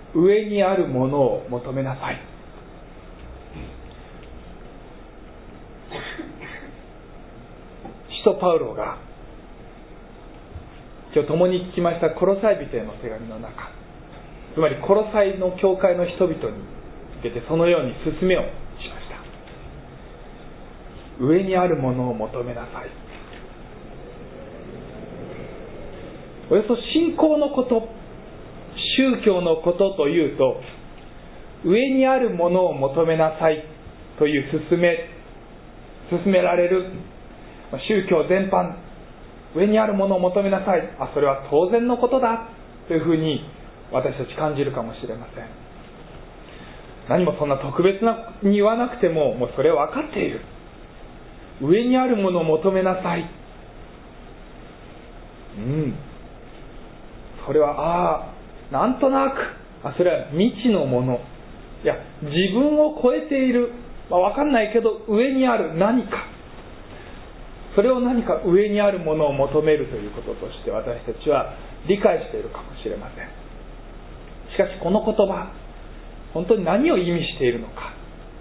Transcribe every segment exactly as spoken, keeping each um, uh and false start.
上にあるものを求めなさい。使徒パウロが今日共に聞きましたコロサイ人への手紙の中、つまりコロサイの教会の人々に向けてそのように勧めをしました。上にあるものを求めなさい。およそ信仰のこと、宗教のことというと、上にあるものを求めなさいという勧め勧められる宗教全般、上にあるものを求めなさい、あ、それは当然のことだというふうに私たち感じるかもしれません。何もそんな特別に言わなくても、もうそれは分かっている。上にあるものを求めなさい。うん。それは、ああ、なんとなく、あ、それは未知のもの。いや、自分を超えている、まあ、分かんないけど上にある何か。それを何か上にあるものを求めるということとして私たちは理解しているかもしれません。しかしこの言葉、本当に何を意味しているのか。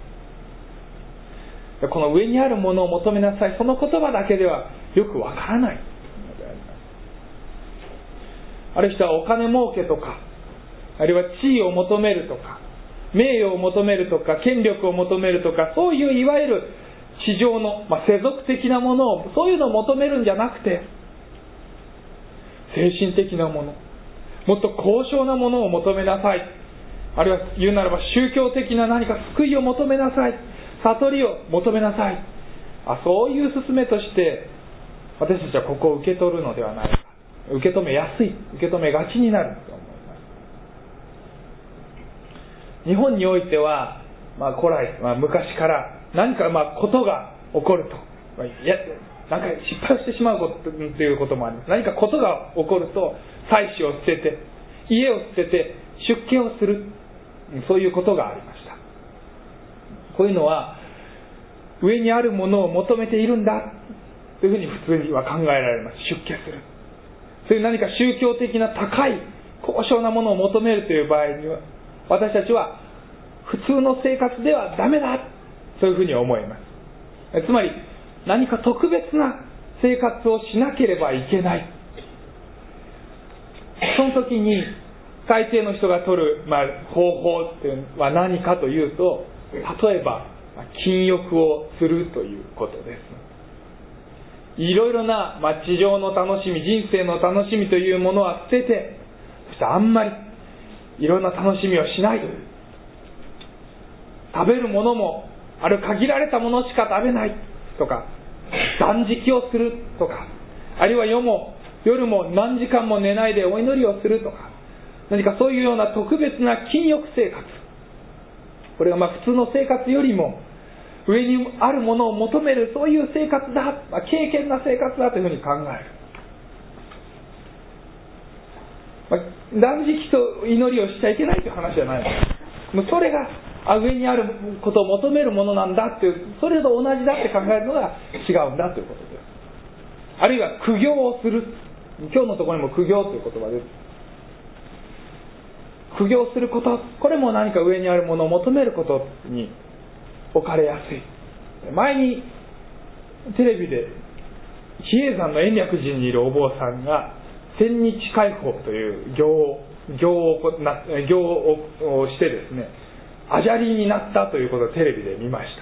この上にあるものを求めなさい、その言葉だけではよくわからないのであります。ある人はお金儲けとか、あるいは地位を求めるとか、名誉を求めるとか、権力を求めるとか、そういういわゆる地上の、まあ、世俗的なものを、そういうのを求めるんじゃなくて、精神的なもの、もっと高尚なものを求めなさい。あるいは言うならば宗教的な何か救いを求めなさい。悟りを求めなさい。あ、そういう勧めとして私たちはここを受け取るのではないか。受け止めやすい、受け止めがちになると思います。日本においては、まあ、古来、まあ、昔から何かまあことが起こると、まあ、いやなんか失敗をしてしまうことということもあります。何かことが起こると妻子を捨てて、家を捨てて出家をする、そういうことがありました。こういうのは上にあるものを求めているんだというふうに普通には考えられます。出家する、そういう何か宗教的な高い高尚なものを求めるという場合には、私たちは普通の生活ではダメだ、そういうふうに思います。つまり何か特別な生活をしなければいけない。その時に大抵の人が取る、まあ、方法っていうのは何かというと、例えば禁欲をするということです。いろいろな、まあ、地上の楽しみ、人生の楽しみというものは捨てて、そしてあんまりいろんな楽しみをしない。食べるものもある限られたものしか食べないとか、断食をするとか、あるいは夜も夜も何時間も寝ないでお祈りをするとか、何かそういうような特別な禁欲生活、これがまあ普通の生活よりも上にあるものを求める、そういう生活だ、まあ、敬虔な生活だというふうに考える。まあ、断食と祈りをしちゃいけないという話じゃないです。もうそれが上にあることを求めるものなんだっていう、それと同じだって考えるのが違うんだということです。あるいは苦行をする、今日のところにも苦行という言葉です。苦行すること、これも何か上にあるものを求めることに置かれやすい。前にテレビで比叡山の延暦寺にいるお坊さんが千日解放という行を行を行をしてですね、アジャリになったということをテレビで見ました。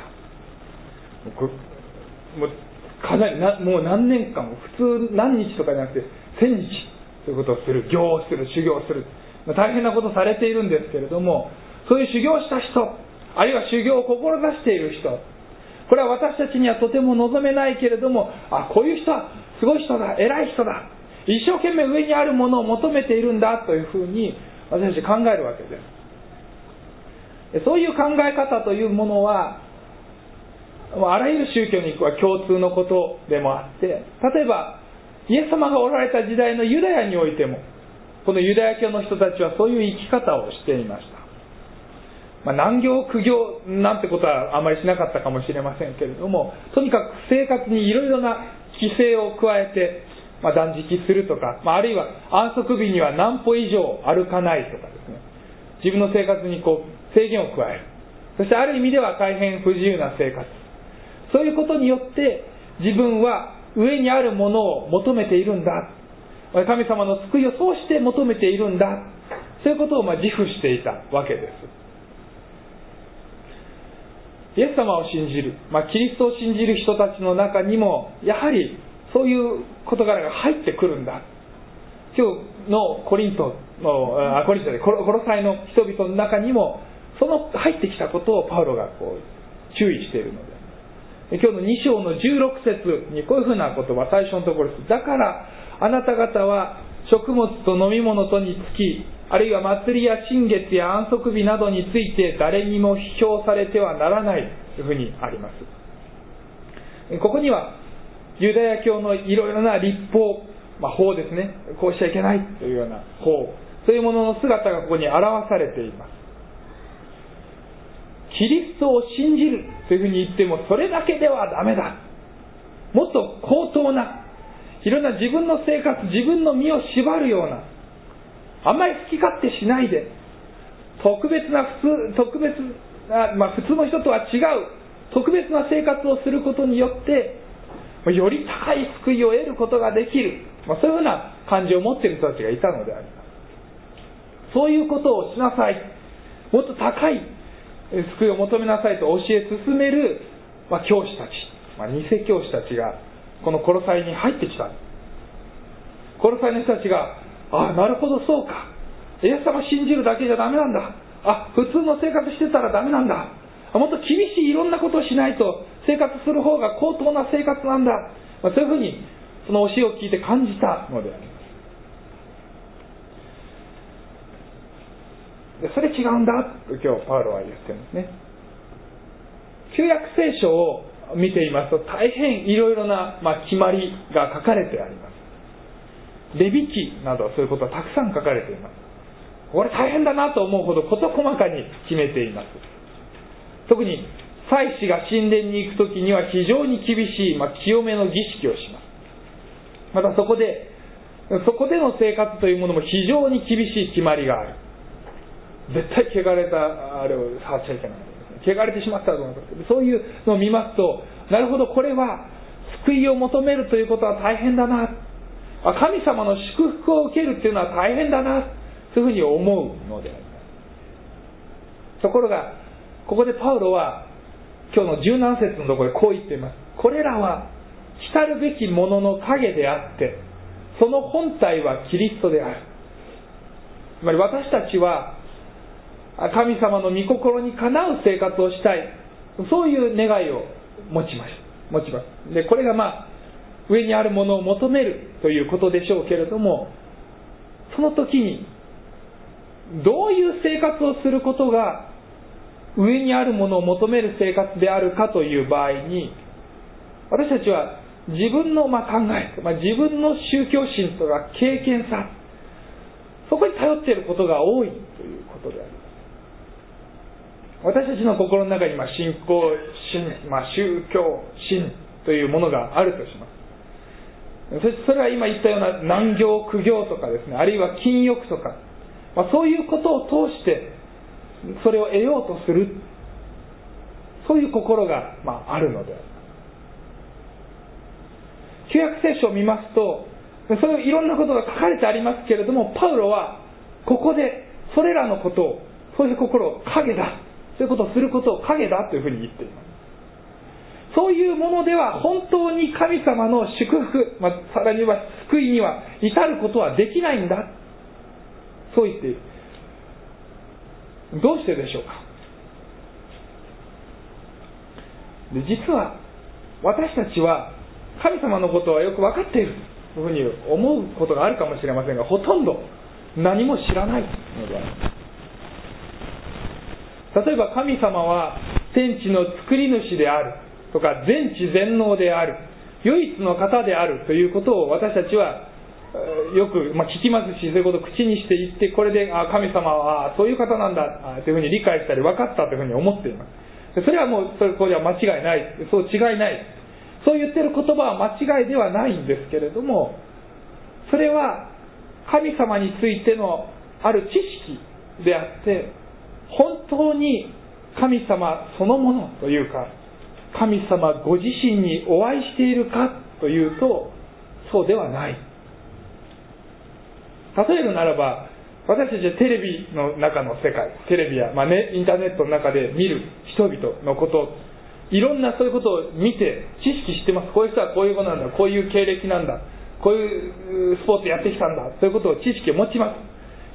もうかなりなもう何年間も普通何日とかじゃなくて千日ということをする、行をする、修行をする、大変なことされているんですけれども、そういう修行をした人、あるいは修行を志している人、これは私たちにはとても望めないけれども、あ、こういう人はすごい人だ、偉い人だ、一生懸命上にあるものを求めているんだというふうに私たち考えるわけです。そういう考え方というものはあらゆる宗教には共通のことでもあって、例えばイエス様がおられた時代のユダヤにおいても、このユダヤ教の人たちはそういう生き方をしていました。まあ、難行苦行なんてことはあまりしなかったかもしれませんけれども、とにかく生活にいろいろな規制を加えて、まあ、断食するとか、まあ、あるいは安息日には何歩以上歩かないとかですね、 自分の生活にこう制限を加える。そしてある意味では大変不自由な生活、そういうことによって自分は上にあるものを求めているんだ、神様の救いをそうして求めているんだ、そういうことをまあ自負していたわけです。イエス様を信じる、まあ、キリストを信じる人たちの中にもやはりそういう事柄が入ってくるんだ。今日のコリントのあコリントでコロサイの人々の中にもその入ってきたことをパウロがこう注意しているので、今日のに章のじゅうろく節にこういうふうな言葉、最初のところです。だからあなた方は食物と飲み物とにつき、あるいは祭りや新月や安息日などについて誰にも批評されてはならないというふうにあります。ここにはユダヤ教のいろいろな律法、まあ、法ですね、こうしちゃいけないというような法、そういうものの姿がここに表されています。キリストを信じるというふうに言ってもそれだけではダメだ。もっと高等ないろんな自分の生活、自分の身を縛るような、あんまり好き勝手しないで特別な普通特別な、まあ、普通の人とは違う特別な生活をすることによってより高い救いを得ることができる、まあ、そういうふうな感じを持っている人たちがいたのであります。そういうことをしなさい、もっと高い救いを求めなさいと教え進める、まあ、教師たち、まあ、偽教師たちがこのコロサイに入ってきた。コロサイの人たちが、ああなるほどそうか、イエス様信じるだけじゃダメなんだ、あ普通の生活してたらダメなんだ、もっと厳しいいろんなことをしないと生活する方が高等な生活なんだ、まあ、そういうふうにその教えを聞いて感じたのであります。でそれ違うんだと今日パウロは言ってるんですね。旧約聖書を見ていますと大変いろいろな、まあ、決まりが書かれてあります。レビ記などそういうことはたくさん書かれています。これ大変だなと思うほど事細かに決めています。特に祭司が神殿に行くときには非常に厳しい、まあ、清めの儀式をします。またそこでそこでの生活というものも非常に厳しい決まりがある。絶対汚れたあれを触っちゃいけない、汚れてしまったらどうなるか、そういうのを見ますと、なるほどこれは救いを求めるということは大変だな、神様の祝福を受けるというのは大変だな、そういうふうに思うのであります。ところがここでパウロは今日のじゅうなな節のところでこう言っています。これらは来るべきものの影であってその本体はキリストである。つまり私たちは神様の御心にかなう生活をしたい、そういう願いを持ちます持ちますでこれがまあ上にあるものを求めるということでしょうけれども、その時にどういう生活をすることが上にあるものを求める生活であるかという場合に、私たちは自分のまあ考え、まあ、自分の宗教心とか経験さ、そこに頼っていることが多いということであります。私たちの心の中にまあ信仰心、まあ、宗教心というものがあるとします。それは今言ったような難行苦行とかですね、あるいは禁欲とか、まあ、そういうことを通してそれを得ようとする、そういう心がまああるのであります。旧約聖書を見ますとそういういろんなことが書かれてありますけれども、パウロはここでそれらのことを、そういう心を影だ、そういうことをすることを影だというふうに言っています。そういうものでは本当に神様の祝福、まあ、さらには救いには至ることはできないんだ、そう言っている。どうしてでしょうか。で実は私たちは神様のことはよく分かっているというふうに思うことがあるかもしれませんが、ほとんど何も知らないのであります。例えば神様は天地の作り主であるとか全知全能である、唯一の方であるということを私たちはよく、まあ、聞きますし、そういうことを口にして言って、これであ神様はそういう方なんだというふうに理解したり分かったというふうに思っています。それはもうそこでは間違いない、そう違いない、そう言ってる言葉は間違いではないんですけれども、それは神様についてのある知識であって、本当に神様そのものというか、神様ご自身にお会いしているかというと、そうではない。例えるならば、私たちはテレビの中の世界、テレビや、まあね、インターネットの中で見る人々のこと、いろんなそういうことを見て知識してます。こういう人はこういう子なんだ、こういう経歴なんだ、こういうスポーツやってきたんだ、そういうことを知識を持ちます。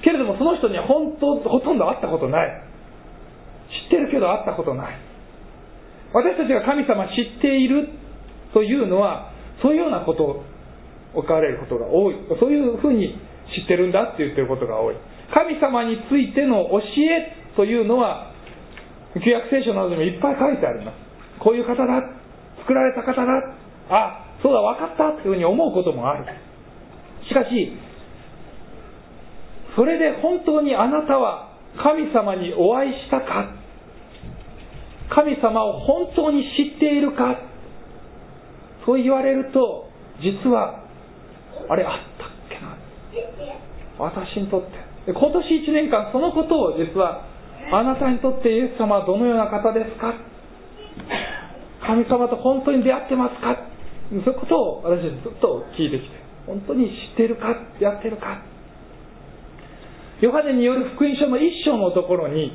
けれどもその人には本当ほとんど会ったことない。知ってるけど会ったことない。私たちが神様知っているというのは、そういうようなことを置かれることが多い。そういうふうに知ってるんだって言ってることが多い。神様についての教えというのは旧約聖書などでもいっぱい書いてあります。こういう方だ、作られた方だ、あ、そうだ、分かったというふうに思うこともある。しかしそれで本当にあなたは神様にお会いしたか、神様を本当に知っているか、そう言われると、実はあれあったっけな、私にとって今年いちねんかんそのことを、実はあなたにとってイエス様はどのような方ですか、神様と本当に出会ってますか、そういうことを私はずっと聞いてきて、本当に知っているか、出会っているか。ヨハネによる福音書の一章のところに、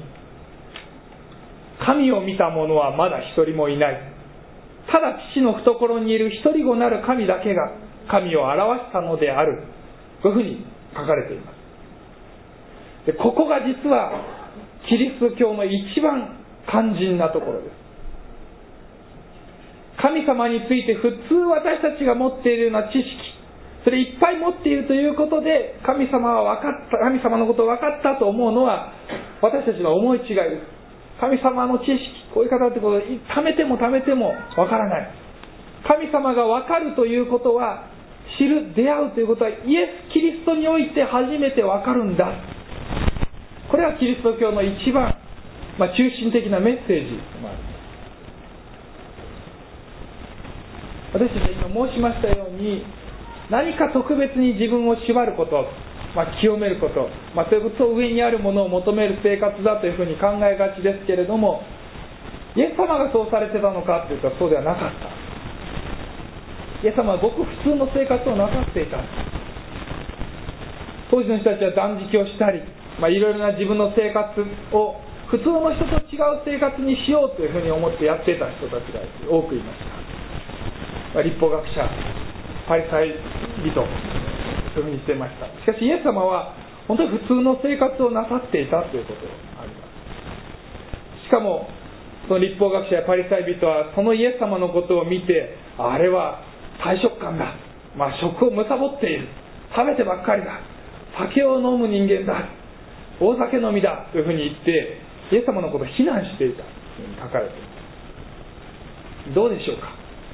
神を見た者はまだ一人もいない、ただ父の懐にいる一人子なる神だけが神を表したのである、こういうふうに書かれています。で、ここが実はキリスト教の一番肝心なところです。神様について普通私たちが持っているような知識、それいっぱい持っているということで、神様は分かった、神様のことを分かったと思うのは私たちの思い違いです。神様の知識、こういう方ってことを貯めても貯めても分からない。神様が分かるということは、知る、出会うということは、イエス・キリストにおいて初めて分かるんだ。これはキリスト教の一番、まあ、中心的なメッセージでもあります。私たちが今申しましたように、何か特別に自分を縛ること、まあ、清めること、まあ、そういうことを上にあるものを求める生活だというふうに考えがちですけれども、イエス様がそうされてたのかというとそうではなかった。イエス様はごく普通の生活をなさっていた。当時の人たちは断食をしたり、まあ、いろいろな自分の生活を普通の人と違う生活にしようというふうに思ってやっていた人たちが多くいました。まあ、立法学者、パリサイ人、そういうふうにしていました。しかしイエス様は本当に普通の生活をなさっていたということがあります。しかもその立法学者やパリサイ人はそのイエス様のことを見て、あれは大食漢だ、まあ、食を貪っている、食べてばっかりだ、酒を飲む人間だ、大酒飲みだというふうに言ってイエス様のことを非難していたというふうに書かれています。どうでしょうか。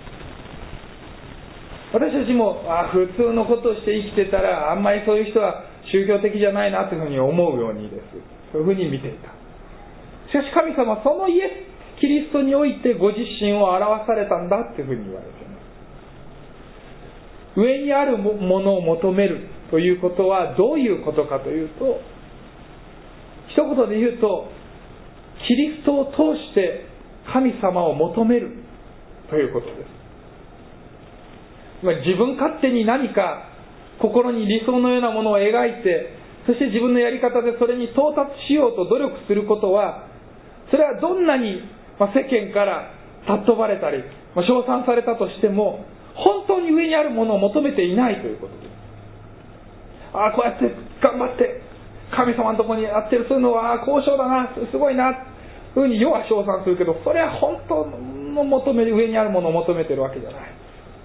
私たちもあ普通のことをして生きてたら、あんまりそういう人は宗教的じゃないなというふうに思うようにです、そういうふうに見ていた。しかし神様はそのイエス・キリストにおいてご自身を表されたんだというふうに言われています。上にあるものを求めるということはどういうことかというと、一言で言うと、キリストを通して神様を求めるということです。自分勝手に何か心に理想のようなものを描いて、そして自分のやり方でそれに到達しようと努力することは、それはどんなに世間から尊ばれたり称賛されたとしても、本当に上にあるものを求めていないということです。ああ、こうやって頑張って神様のところにやってる、そういうのは高尚だな、すごいなというふうに世は称賛するけど、それは本当の求める、上にあるものを求めているわけじゃない。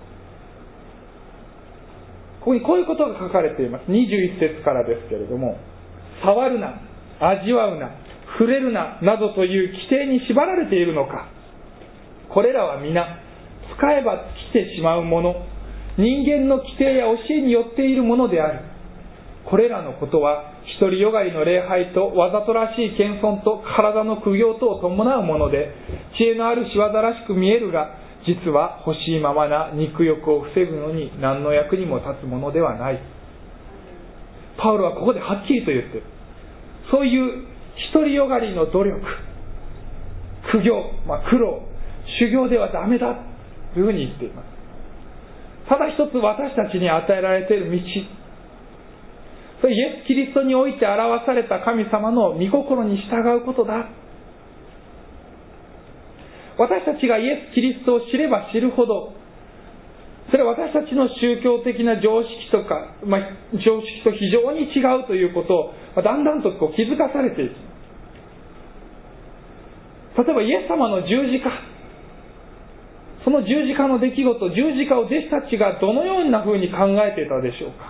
ここにこういうことが書かれています。にじゅういっ節からですけれども、触るな、味わうな、触れるななどという規定に縛られているのか。これらは皆使えば尽きてしまうもの、人間の規定や教えによっているものである。これらのことは独りよがりの礼拝とわざとらしい謙遜と体の苦行とを伴うもので、知恵のある仕業らしく見えるが、実は欲しいままな肉欲を防ぐのに何の役にも立つものではない。パウロはここではっきりと言っている。 そういう独りよがりの努力、苦行、まあ、苦労、修行ではダメだというふうに言っています。ただ一つ私たちに与えられている道、それイエス・キリストにおいて表された神様の御心に従うことだ。私たちがイエス・キリストを知れば知るほど、それは私たちの宗教的な常識とか、まあ、常識と非常に違うということを、まあ、だんだんとこう気づかされていきます。例えばイエス様の十字架、その十字架の出来事、十字架を弟子たちがどのようなふうに考えていたでしょうか。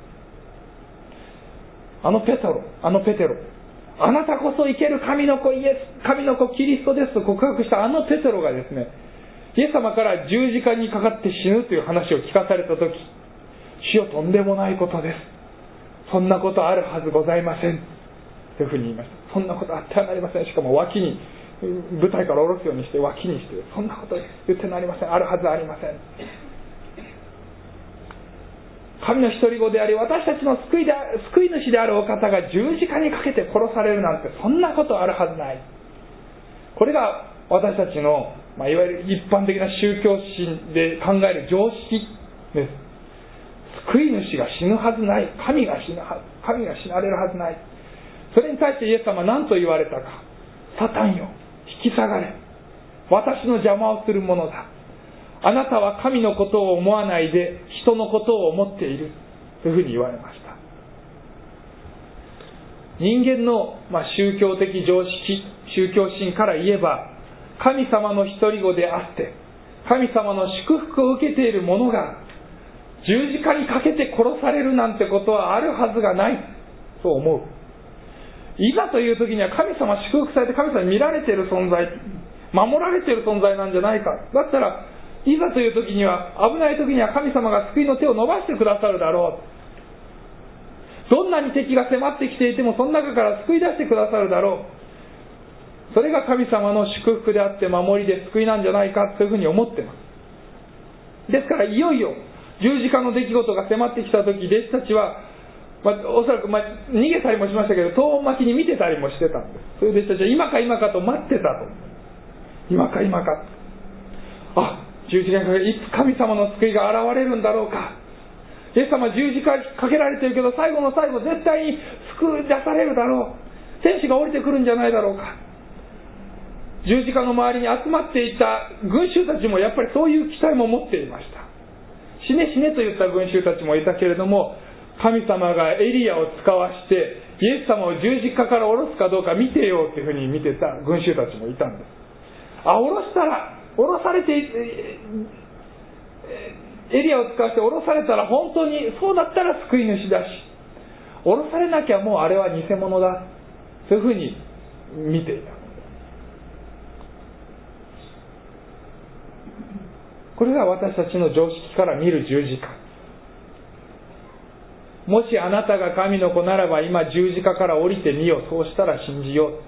あのペトロ、あのペテロ、あなたこそ生ける神の子イエス、神の子キリストですと告白したあのペテロがですね、イエス様から十字架にかかって死ぬという話を聞かされたとき、主よとんでもないことです。そんなことあるはずございません。というふうに言いました。そんなことあってはなりません。しかも脇に、舞台から下ろすようにして脇にして、そんなこと言ってなりません。あるはずありません。神の独り子であり、私たちの救いで、救い主であるお方が十字架にかけて殺されるなんて、そんなことあるはずない。これが私たちの、まあ、いわゆる一般的な宗教心で考える常識です。救い主が死ぬはずない。神が死ぬはず、神が死なれるはずない。それに対してイエス様は何と言われたか。サタンよ、引き下がれ。私の邪魔をするものだ。あなたは神のことを思わないで人のことを思っているというふうに言われました。人間の、まあ、宗教的常識、宗教心から言えば、神様の独り子であって神様の祝福を受けている者が十字架にかけて殺されるなんてことはあるはずがないと思う。いざという時には神様祝福されて神様に見られている存在、守られている存在なんじゃないか。だったらいざという時には、危ない時には神様が救いの手を伸ばしてくださるだろう。どんなに敵が迫ってきていてもその中から救い出してくださるだろう。それが神様の祝福であって守りで救いなんじゃないかというふうに思っています。ですからいよいよ十字架の出来事が迫ってきた時、弟子たちは、まあ、おそらく、まあ、逃げたりもしましたけど遠巻きに見てたりもしてたんです。そういう弟子たちは今か今かと待ってたと。今か今か。あ、十字架にかけいつ神様の救いが現れるんだろうか。イエス様十字架にかけられてるけど最後の最後絶対に救い出されるだろう。天使が降りてくるんじゃないだろうか。十字架の周りに集まっていた群衆たちもやっぱりそういう期待も持っていました。死ね死ねと言った群衆たちもいたけれども、神様がエリアを使わしてイエス様を十字架から下ろすかどうか見てよというふうに見てた群衆たちもいたんです。あ、下ろしたら下ろされてエリアを使わして下ろされたら本当にそうだったら救い主だし、下ろされなきゃもうあれは偽物だというふうに見ていた。これが私たちの常識から見る十字架。もしあなたが神の子ならば今十字架から降りてみよ。そうしたら信じよう。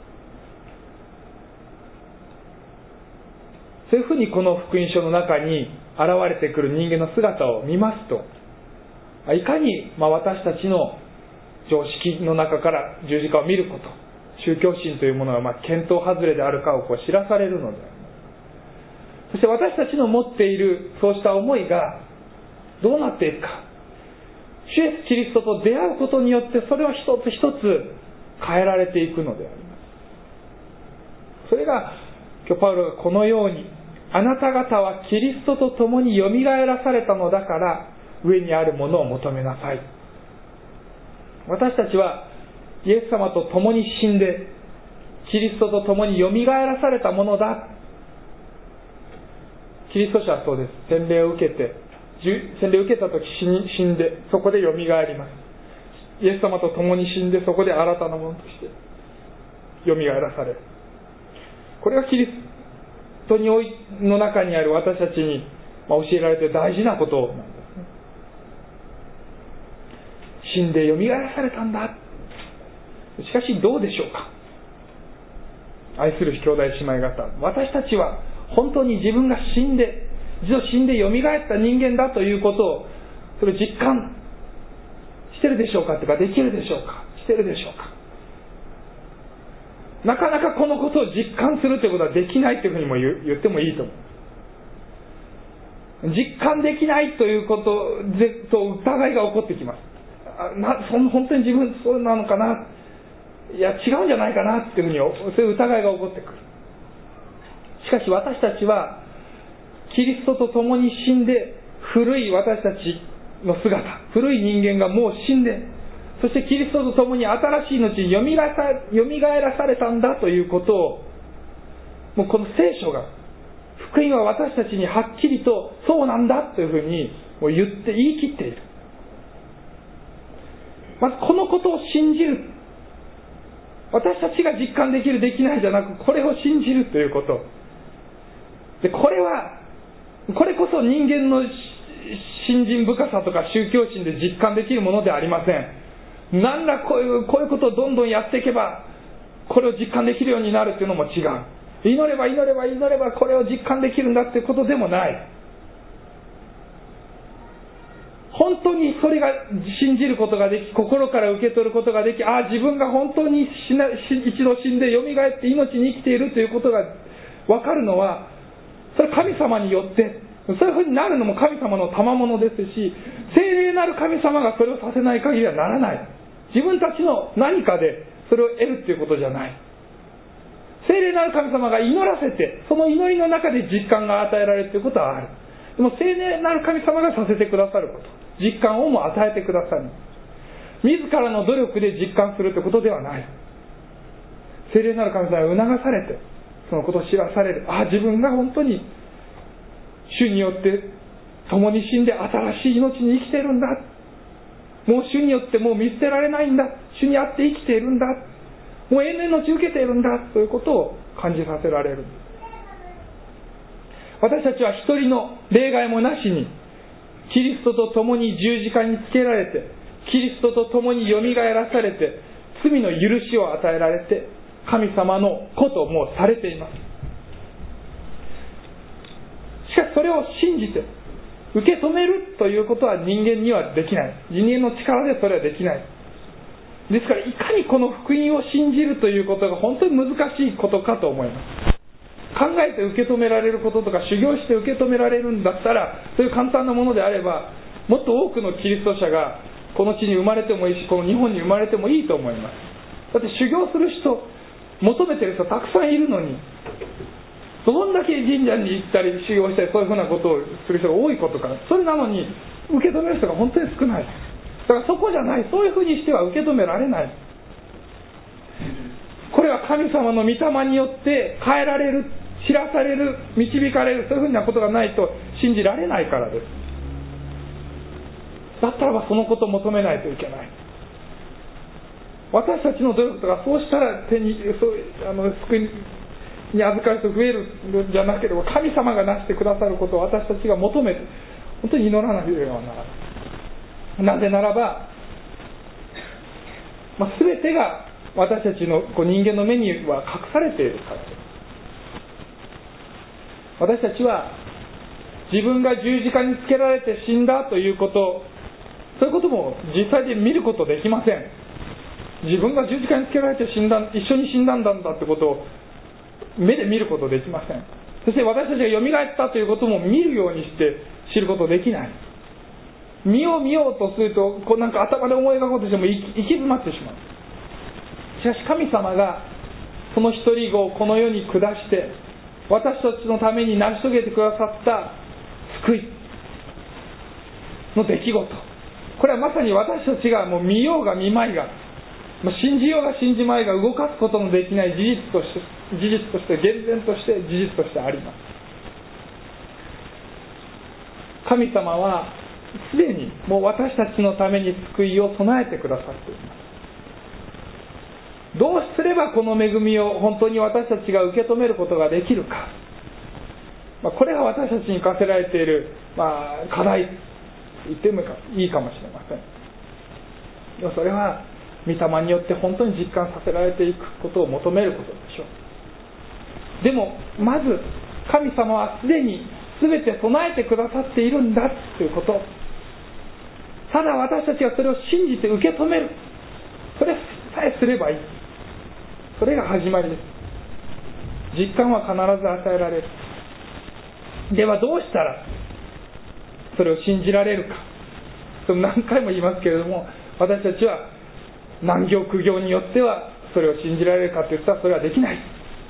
そういうふうにこの福音書の中に現れてくる人間の姿を見ますと、いかにまあ私たちの常識の中から十字架を見ること、宗教心というものがまあ見当外れであるかをこう知らされるのである。そして私たちの持っているそうした思いがどうなっていくか。主イエスキリストと出会うことによってそれを一つ一つ変えられていくのであります。それが今日パウロがこのように、あなた方はキリストと共によみがえらされたのだから上にあるものを求めなさい。私たちはイエス様と共に死んでキリストと共によみがえらされたものだ。キリスト者はそうです。洗礼を受けて、洗礼を受けたとき死んで、そこでよみがえります。イエス様と共に死んで、そこで新たなものとしてよみがえらされる。これがキリストにおいの中にある私たちに教えられている大事なことなんですね。死んでよみがえらされたんだ。しかしどうでしょうか。愛する兄弟姉妹方、私たちは本当に自分が死んで、一度死んでよみがえった人間だということを、それを実感してるでしょうかというか、できるでしょうか、してるでしょうか。 なかなかこのことを実感するということはできないというふうにも 言, 言ってもいいと思う。実感できないということでと疑いが起こってきます。あなその本当に自分そうなのかな、いや違うんじゃないかなっていうふうに、そういう疑いが起こってくる。しかし私たちはキリストと共に死んで、古い私たちの姿、古い人間がもう死んで、そしてキリストと共に新しい命によみがえらされたんだということを、もうこの聖書が、福音は私たちにはっきりとそうなんだというふうにもう言って言い切っている。まずこのことを信じる、私たちが実感できるできないじゃなく、これを信じるということで、これはこれこそ人間の信心深さとか宗教心で実感できるものではありません。何らこういうこういうことをどんどんやっていけばこれを実感できるようになるというのも違う。祈れば祈れば祈ればこれを実感できるんだということでもない。本当にそれが信じることができ、心から受け取ることができ、ああ自分が本当に死な一度死んでよみがえって命に生きているということが分かるのは、それは神様によって、そういうふうになるのも神様の賜物ですし、聖霊なる神様がそれをさせない限りはならない。自分たちの何かでそれを得るということじゃない。聖霊なる神様が祈らせて、その祈りの中で実感が与えられるということはある。でも聖霊なる神様がさせてくださること、実感をも与えてくださる。自らの努力で実感するということではない。聖霊なる神様が促されて、そのことを知らされる。ああ自分が本当に主によって共に死んで新しい命に生きているんだ。もう主によってもう見捨てられないんだ。主にあって生きているんだ。もう永遠の命を受けているんだということを感じさせられる。私たちは一人の例外もなしにキリストと共に十字架につけられて、キリストと共によみがえらされて、罪の許しを与えられて、神様の子ともされています。しかしそれを信じて受け止めるということは人間にはできない。人間の力でそれはできない。ですからいかにこの福音を信じるということが本当に難しいことかと思います。考えて受け止められることとか修行して受け止められるんだったら、そういう簡単なものであればもっと多くのキリスト者がこの地に生まれてもいいし、この日本に生まれてもいいと思います。だって修行する人、求めてる人たくさんいるのに、どんだけ神社に行ったり修行したりそういうふうなことをする人が多いことか、それなのに受け止める人が本当に少ない。だからそこじゃない、そういうふうにしては受け止められない。これは神様の御霊によって変えられる、知らされる、導かれる、そういうふうなことがないと信じられないからです。だったらばそのことを求めないといけない。私たちの努力とか、そうしたら手にそうあの救いに預かる人増えるんじゃなければ、神様がなしてくださることを私たちが求めて本当に祈らなければならない。なぜならば、まあ、全てが私たちのこう人間の目には隠されているからです。私たちは自分が十字架につけられて死んだということ、そういうことも実際で見ることできません。自分が十字架につけられて死んだ、一緒に死んだんだってことを目で見ることできません。そして私たちがよみがえったということも見るようにして知ることできない。見よう見ようとすると、こうなんか頭で思い描こうとしても行き詰まってしまう。しかし神様がその一人子をこの世に下して私たちのために成し遂げてくださった救いの出来事、これはまさに私たちがもう見ようが見まいが、信じようが信じまいが動かすことのできない事実として、事実として厳然として事実としてあります。神様はすでにもう私たちのために救いを備えてくださっています。どうすればこの恵みを本当に私たちが受け止めることができるか、まあ、これが私たちに課せられている、まあ、課題と言ってもいいかもしれません。でもそれは御霊によって本当に実感させられていくことを求めることでしょう。でもまず神様はすでに全て備えてくださっているんだということ、ただ私たちがそれを信じて受け止める、それさえすればいい。 それが始まりです。実感は必ず与えられる。ではどうしたらそれを信じられるか。何回も言いますけれども、私たちは難行苦行によってはそれを信じられるかといったらそれはできない。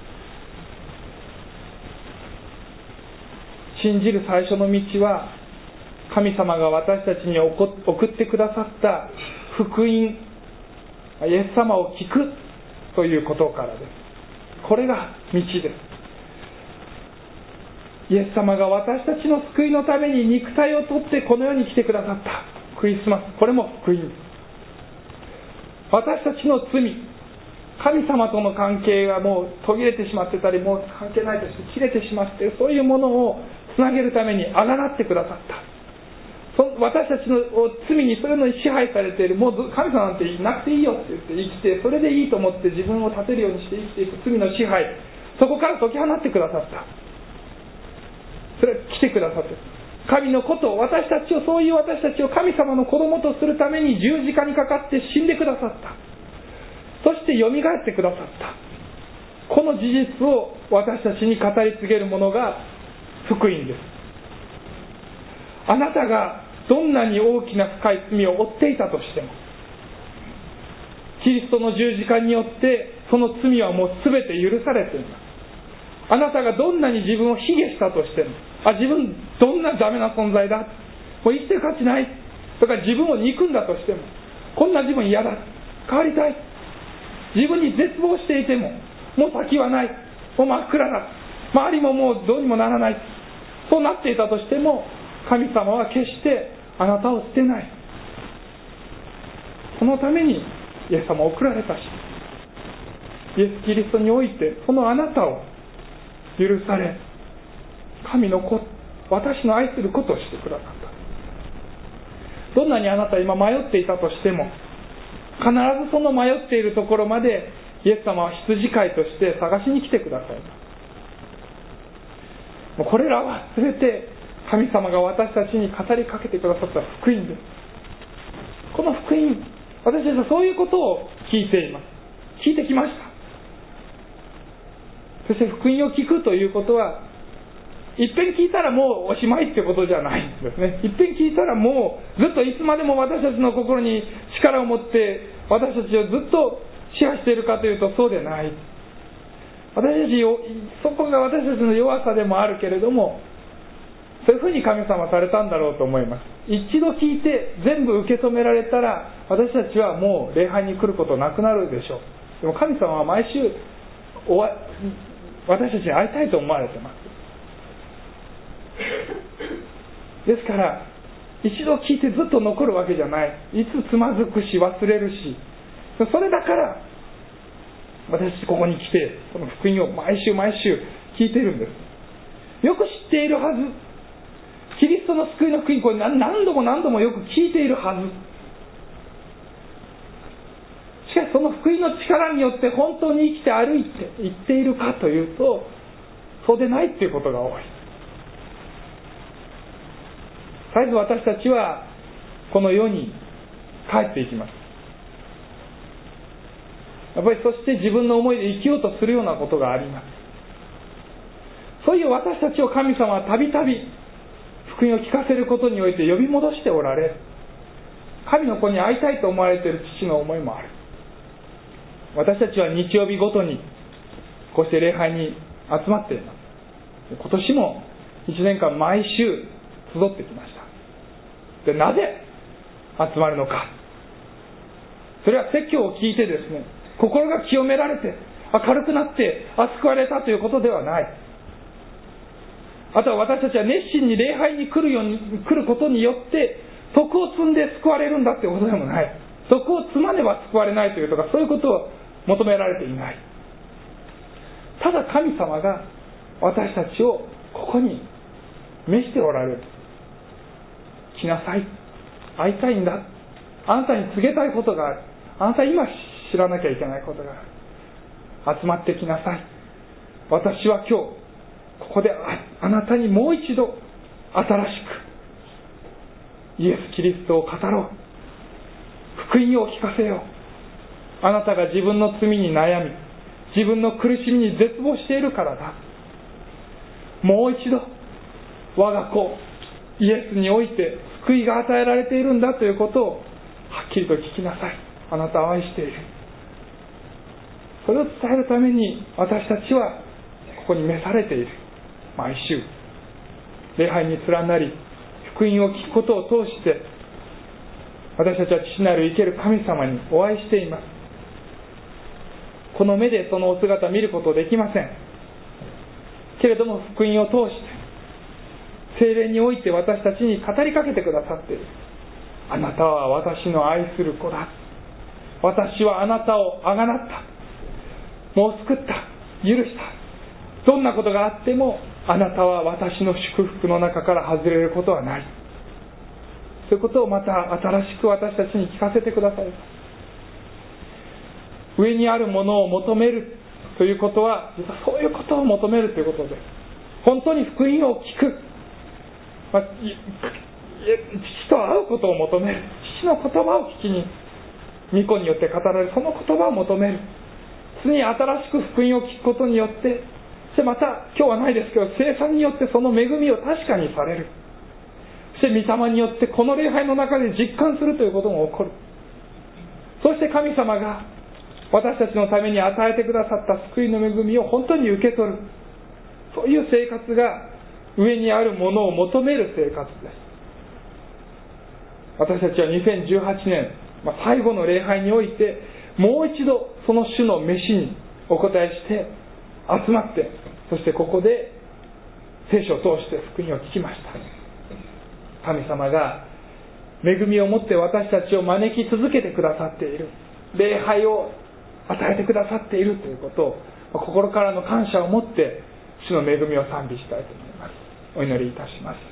信じる最初の道は、神様が私たちに送ってくださった福音、イエス様を聞くということからです。これが道です。イエス様が私たちの救いのために肉体を取ってこの世に来てくださったクリスマス、これも福音。私たちの罪、神様との関係がもう途切れてしまってたり、もう関係ないとして切れてしまって、そういうものをつなげるためにあがなってくださった。そ私たちの罪にそういうのに支配されている、もう神様なんていなくていいよって言って生きて、それでいいと思って自分を立てるようにして生きていく罪の支配、そこから解き放ってくださった。それは来てくださって神のことを、私たちを、そういう私たちを神様の子供とするために十字架にかかって死んでくださった。そしてよみがえってくださった。この事実を私たちに語り継げるものが福音です。あなたがどんなに大きな深い罪を負っていたとしても、キリストの十字架によってその罪はもう全て許されています。あなたがどんなに自分を卑下したとしても、あ、自分どんなダメな存在だ、もう生きてる価値ないとか、自分を憎んだとしても、こんな自分嫌だ、変わりたい、自分に絶望していても、もう先はない、もう真っ暗だ、周りももうどうにもならない、そうなっていたとしても、神様は決してあなたを捨てない。そのためにイエス様を送られたし、イエス・キリストにおいてそのあなたを許され、神の子、私の愛する子としてくださった。どんなにあなた今迷っていたとしても、必ずその迷っているところまでイエス様は羊飼いとして探しに来てくださいます。もうこれらは全て神様が私たちに語りかけてくださった福音です。この福音、私たちはそういうことを聞いています。聞いてきました。そして福音を聞くということは、一遍聞いたらもうおしまいってことじゃないんですね。一遍聞いたらもうずっといつまでも私たちの心に力を持って私たちをずっと支配しているかというとそうでない。私たち、そこが私たちの弱さでもあるけれども、そういうふうに神様はされたんだろうと思います。一度聞いて全部受け止められたら、私たちはもう礼拝に来ることなくなるでしょう。でも神様は毎週おわ私たちに会いたいと思われてます。ですから一度聞いてずっと残るわけじゃない。いつつまずくし忘れるし、それだから私ここに来てこの福音を毎週毎週聞いているんです。よく知っているはず。キリストの救いの福音、これ何度も何度もよく聞いているはず。しかしその福音の力によって本当に生きて歩いていっているかというと、そうでないということが多い。絶えず私たちはこの世に帰っていきます。やっぱりそして自分の思いで生きようとするようなことがあります。そういう私たちを神様はたびたび福音を聞かせることにおいて呼び戻しておられ、神の子に会いたいと思われている父の思いもある。私たちは日曜日ごとにこうして礼拝に集まっています。今年もいちねんかん毎週集ってきました。で、なぜ集まるのか。それは説教を聞いてですね、心が清められて明るくなって救われたということではない。あとは私たちは熱心に礼拝に来るように来ることによって徳を積んで救われるんだということでもない。徳を積まねば救われないというとか、そういうことを求められていない。ただ神様が私たちをここに召しておられる。来なさい、会いたいんだ、あなたに告げたいことがある、あなた今知らなきゃいけないことがある、集まってきなさい。私は今日ここで あ, あなたにもう一度新しくイエス・キリストを語ろう、福音を聞かせよう。あなたが自分の罪に悩み、 自分の苦しみに絶望しているからだ。もう一度我が子イエスにおいて救いが与えられているんだということをはっきりと聞きなさい。あなたを愛している。それを伝えるために私たちはここに召されている。毎週礼拝に連なり福音を聞くことを通して私たちは父なる生ける神様にお会いしています。この目でそのお姿を見ることできませんけれども、福音を通して聖霊において私たちに語りかけてくださっている。あなたは私の愛する子だ。私はあなたをあがなった。もう救った。許した。どんなことがあってもあなたは私の祝福の中から外れることはない。そういうことをまた新しく私たちに聞かせてください。上にあるものを求めるということは、実はそういうことを求めるということです。本当に福音を聞く、まあ、父と会うことを求める。父の言葉を聞きに御子によって語られるその言葉を求める。常に新しく福音を聞くことによって、そしてまた今日はないですけど聖餐によってその恵みを確かにされる。そして御霊によってこの礼拝の中で実感するということも起こる。そして神様が私たちのために与えてくださった救いの恵みを本当に受け取る、そういう生活が上にあるものを求める生活です。私たちはにせんじゅうはちねん、まあ、最後の礼拝においてもう一度その主の召しにお答えして集まって、そしてここで聖書を通して福音を聞きました。神様が恵みを持って私たちを招き続けてくださっている、礼拝を与えてくださっているということを心からの感謝を持って主の恵みを賛美したいと思います。お祈りいたします。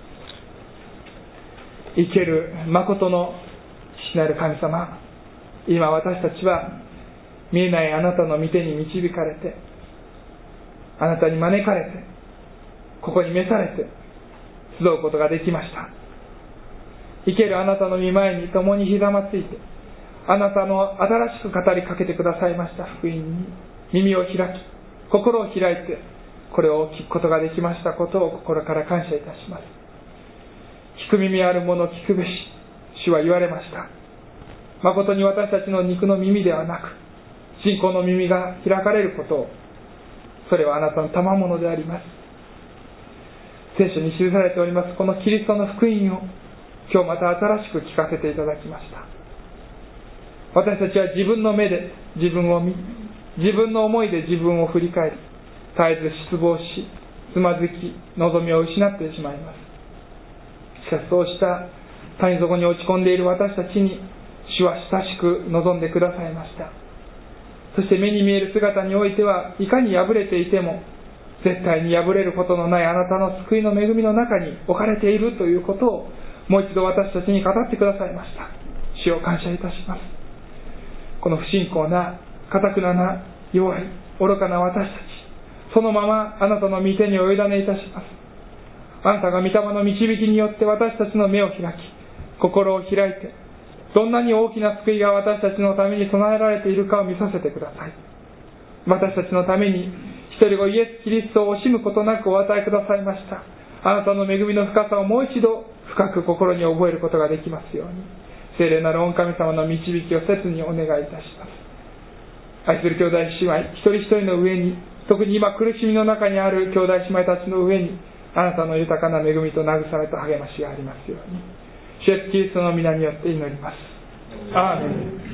生ける誠の父なる神様、今私たちは見えないあなたの御手に導かれて、あなたに招かれて、ここに召されて集うことができました。生けるあなたの御前に共にひざまついて、あなたの新しく語りかけてくださいました福音に耳を開き、心を開いてこれを聞くことができましたことを心から感謝いたします。聞く耳あるもの聞くべし、主は言われました。誠に私たちの肉の耳ではなく信仰の耳が開かれることを、それはあなたの賜物であります。聖書に記されておりますこのキリストの福音を今日また新しく聞かせていただきました。私たちは自分の目で自分を見、自分の思いで自分を振り返り、絶えず失望し、つまずき、望みを失ってしまいます。しかしそうした谷底に落ち込んでいる私たちに主は親しく望んでくださいました。そして目に見える姿においてはいかに破れていても絶対に破れることのないあなたの救いの恵みの中に置かれているということをもう一度私たちに語ってくださいました。主を感謝いたします。この不信仰な、堅くなな、弱い、愚かな私たち、そのままあなたの御手にお委ねいたします。あなたが御霊の導きによって私たちの目を開き、心を開いて、どんなに大きな救いが私たちのために備えられているかを見させてください。私たちのために一人子イエス・キリストを惜しむことなくお与えくださいました。あなたの恵みの深さをもう一度深く心に覚えることができますように、聖霊なる御神様の導きを切にお願いいたします。愛する兄弟姉妹一人一人の上に、特に今苦しみの中にある兄弟姉妹たちの上に、あなたの豊かな恵みと慰めと励ましがありますように、主イエスキリストの皆によって祈ります。アーメン。